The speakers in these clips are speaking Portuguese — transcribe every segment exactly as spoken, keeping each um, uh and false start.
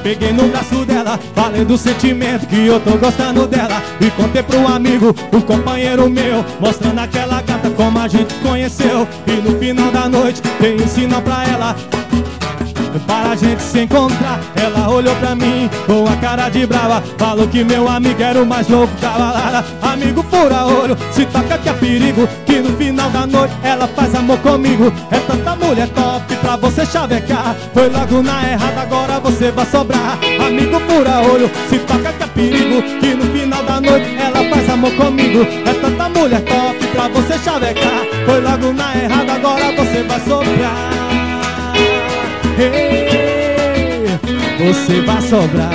Peguei no braço dela, falei do sentimento que eu tô gostando dela. E contei pro amigo, o companheiro meu, mostrando aquela gata como a gente conheceu. E no final da noite, dei um sinal pra ela para a gente se encontrar. Ela olhou pra mim com a cara de brava, falou que meu amigo era o mais louco da balada. Amigo fura olho, se toca que é perigo, que no final da noite ela faz amor comigo. É tanta mulher top pra você chavecar, foi logo na errada, agora você vai sobrar. Amigo fura olho, se toca que é perigo, que no final da noite ela faz amor comigo. É tanta mulher top pra você chavecar, foi logo na errada, agora você vai sobrar. Hey, você vai sobrar.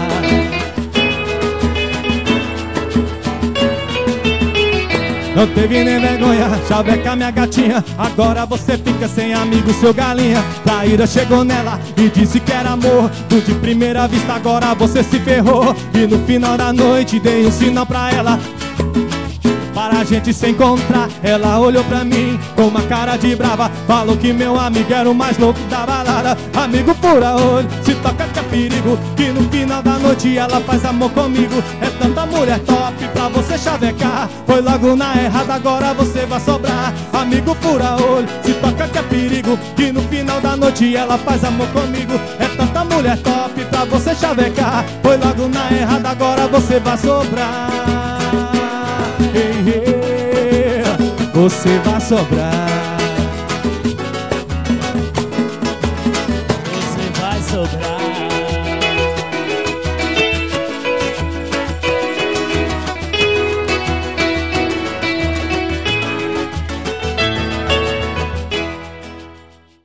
Não teve nem vergonha, chavecar minha gatinha. Agora você fica sem amigo, seu galinha. Traíra chegou nela e disse que era amor. Do de primeira vista agora você se ferrou. E no final da noite dei um sinal pra ela para a gente se encontrar. Ela olhou pra mim com uma cara de brava, falou que meu amigo era o mais louco da balada. Amigo fura olho, se toca que é perigo, que no final da noite ela faz amor comigo. É tanta mulher top pra você chavecar, foi logo na errada, agora você vai sobrar. Amigo fura olho, se toca que é perigo, que no final da noite ela faz amor comigo. É tanta mulher top pra você chavecar, foi logo na errada, agora você vai sobrar. Hey, hey, você vai sobrar.